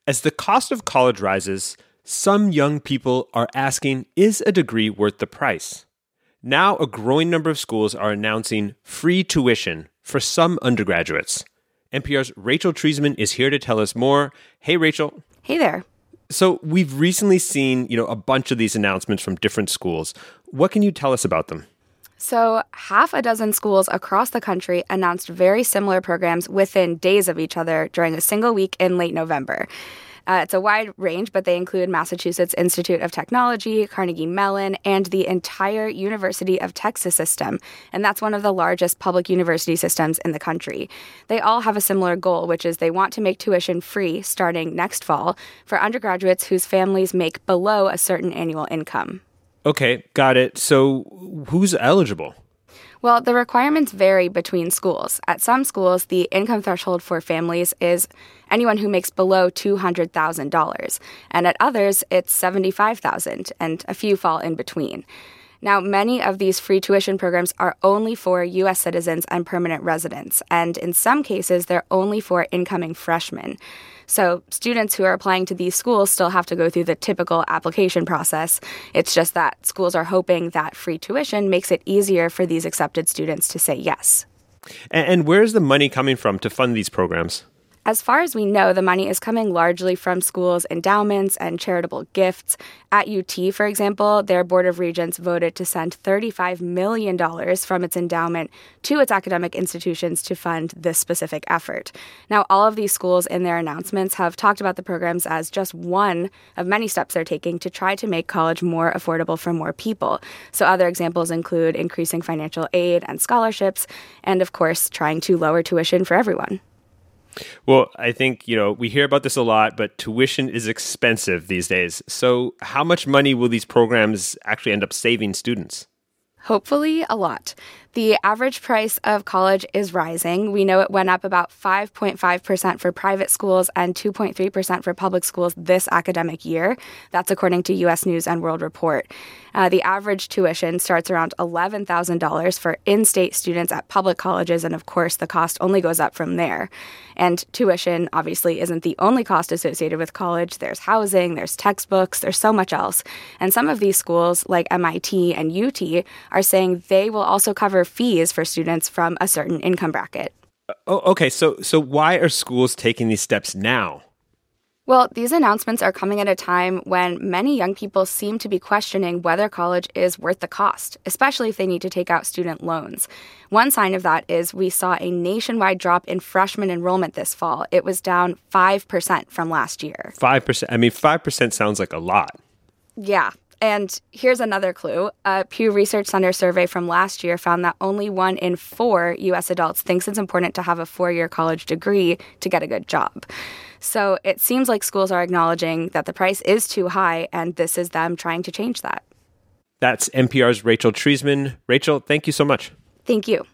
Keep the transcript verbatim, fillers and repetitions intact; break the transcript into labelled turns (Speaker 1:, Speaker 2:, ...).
Speaker 1: As the cost of college rises, some young people are asking, is a degree worth the price? Now, a growing number of schools are announcing free tuition for some undergraduates. N P R's Rachel Treisman is here to tell us more. Hey, Rachel.
Speaker 2: Hey there.
Speaker 1: So we've recently seen, you know, a bunch of these announcements from different schools. What can you tell us about them?
Speaker 2: So half a dozen schools across the country announced very similar programs within days of each other during a single week in late November. Uh, it's a wide range, but they include Massachusetts Institute of Technology, Carnegie Mellon, and the entire University of Texas system. And that's one of the largest public university systems in the country. They all have a similar goal, which is they want to make tuition free starting next fall for undergraduates whose families make below a certain annual income.
Speaker 1: Okay, got it. So who's eligible?
Speaker 2: Well, the requirements vary between schools. At some schools, the income threshold for families is anyone who makes below two hundred thousand dollars. And at others, it's seventy-five thousand dollars, and a few fall in between. Now, many of these free tuition programs are only for U S citizens and permanent residents, and in some cases, they're only for incoming freshmen. So students who are applying to these schools still have to go through the typical application process. It's just that schools are hoping that free tuition makes it easier for these accepted students to say yes.
Speaker 1: And where's the money coming from to fund these programs?
Speaker 2: As far as we know, the money is coming largely from schools' endowments and charitable gifts. At U T, for example, their Board of Regents voted to send thirty-five million dollars from its endowment to its academic institutions to fund this specific effort. Now, all of these schools in their announcements have talked about the programs as just one of many steps they're taking to try to make college more affordable for more people. So other examples include increasing financial aid and scholarships, and of course, trying to lower tuition for everyone.
Speaker 1: Well, I think, you know, we hear about this a lot, but tuition is expensive these days. So how much money will these programs actually end up saving students?
Speaker 2: Hopefully, a lot. The average price of college is rising. We know it went up about five point five percent for private schools and two point three percent for public schools this academic year. That's according to U S News and World Report. Uh, the average tuition starts around eleven thousand dollars for in-state students at public colleges, and of course, the cost only goes up from there. And tuition, obviously, isn't the only cost associated with college. There's housing, there's textbooks, there's so much else. And some of these schools, like M I T and U T, are saying they will also cover fees for students from a certain income bracket.
Speaker 1: Oh, okay. So, so why are schools taking these steps now?
Speaker 2: Well, these announcements are coming at a time when many young people seem to be questioning whether college is worth the cost, especially if they need to take out student loans. One sign of that is we saw a nationwide drop in freshman enrollment this fall. It was down five percent from last year.
Speaker 1: five percent? I mean, five percent sounds like a lot.
Speaker 2: Yeah. And here's another clue. A Pew Research Center survey from last year found that only one in four U S adults thinks it's important to have a four-year college degree to get a good job. So it seems like schools are acknowledging that the price is too high, and this is them trying to change that.
Speaker 1: That's N P R's Rachel Treisman. Rachel, thank you so much.
Speaker 2: Thank you.